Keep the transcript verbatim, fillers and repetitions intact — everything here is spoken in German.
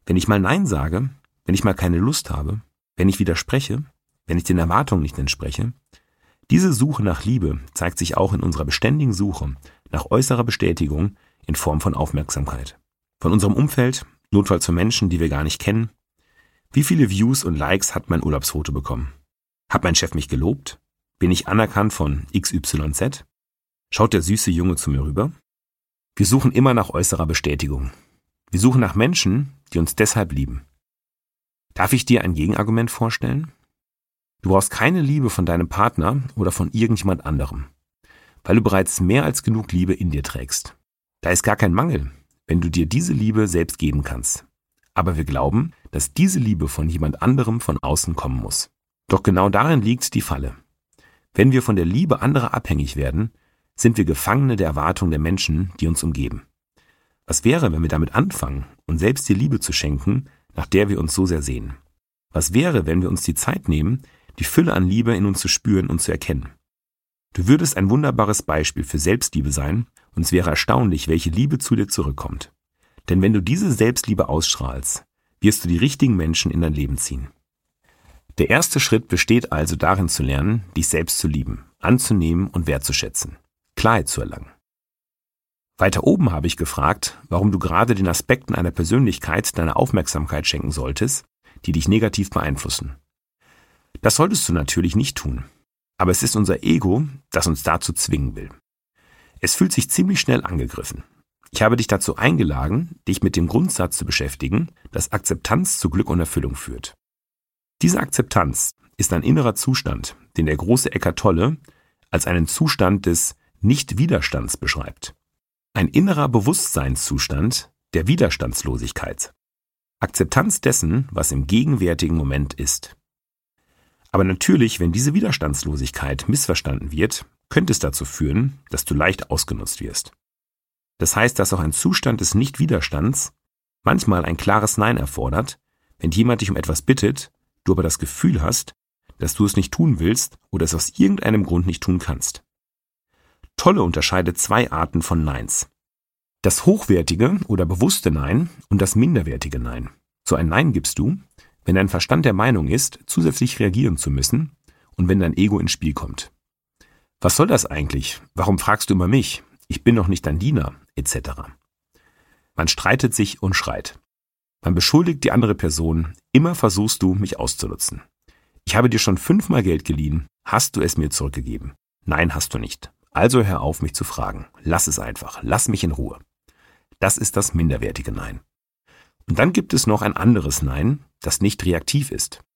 Wenn ich mal Nein sage, wenn ich mal keine Lust habe, wenn ich widerspreche, wenn ich den Erwartungen nicht entspreche, diese Suche nach Liebe zeigt sich auch in unserer beständigen Suche nach äußerer Bestätigung in Form von Aufmerksamkeit. Von unserem Umfeld, notfalls von Menschen, die wir gar nicht kennen. Wie viele Views und Likes hat mein Urlaubsfoto bekommen? Hat mein Chef mich gelobt? Bin ich anerkannt von X Y Z? Schaut der süße Junge zu mir rüber? Wir suchen immer nach äußerer Bestätigung. Wir suchen nach Menschen, die uns deshalb lieben. Darf ich dir ein Gegenargument vorstellen? Du brauchst keine Liebe von deinem Partner oder von irgendjemand anderem, weil du bereits mehr als genug Liebe in dir trägst. Da ist gar kein Mangel, wenn du dir diese Liebe selbst geben kannst. Aber wir glauben, dass diese Liebe von jemand anderem von außen kommen muss. Doch genau darin liegt die Falle. Wenn wir von der Liebe anderer abhängig werden, sind wir Gefangene der Erwartungen der Menschen, die uns umgeben. Was wäre, wenn wir damit anfangen, uns selbst die Liebe zu schenken, nach der wir uns so sehr sehnen? Was wäre, wenn wir uns die Zeit nehmen, die Fülle an Liebe in uns zu spüren und zu erkennen? Du würdest ein wunderbares Beispiel für Selbstliebe sein, und es wäre erstaunlich, welche Liebe zu dir zurückkommt. Denn wenn du diese Selbstliebe ausstrahlst, wirst du die richtigen Menschen in dein Leben ziehen. Der erste Schritt besteht also darin zu lernen, dich selbst zu lieben, anzunehmen und wertzuschätzen, Klarheit zu erlangen. Weiter oben habe ich gefragt, warum du gerade den Aspekten einer Persönlichkeit deine Aufmerksamkeit schenken solltest, die dich negativ beeinflussen. Das solltest du natürlich nicht tun, aber es ist unser Ego, das uns dazu zwingen will. Es fühlt sich ziemlich schnell angegriffen. Ich habe dich dazu eingeladen, dich mit dem Grundsatz zu beschäftigen, dass Akzeptanz zu Glück und Erfüllung führt. Diese Akzeptanz ist ein innerer Zustand, den der große Eckhart Tolle als einen Zustand des Nicht-Widerstands beschreibt. Ein innerer Bewusstseinszustand der Widerstandslosigkeit. Akzeptanz dessen, was im gegenwärtigen Moment ist. Aber natürlich, wenn diese Widerstandslosigkeit missverstanden wird, könnte es dazu führen, dass du leicht ausgenutzt wirst. Das heißt, dass auch ein Zustand des Nicht-Widerstands manchmal ein klares Nein erfordert, wenn jemand dich um etwas bittet, du aber das Gefühl hast, dass du es nicht tun willst oder es aus irgendeinem Grund nicht tun kannst. Tolle unterscheidet zwei Arten von Neins. Das hochwertige oder bewusste Nein und das minderwertige Nein. So ein Nein gibst du, wenn dein Verstand der Meinung ist, zusätzlich reagieren zu müssen und wenn dein Ego ins Spiel kommt. Was soll das eigentlich? Warum fragst du immer mich? Ich bin doch nicht dein Diener, et cetera. Man streitet sich und schreit. Man beschuldigt die andere Person, immer versuchst du, mich auszunutzen. Ich habe dir schon fünfmal Geld geliehen, hast du es mir zurückgegeben? Nein, hast du nicht. Also hör auf, mich zu fragen. Lass es einfach, lass mich in Ruhe. Das ist das minderwertige Nein. Und dann gibt es noch ein anderes Nein, das nicht reaktiv ist.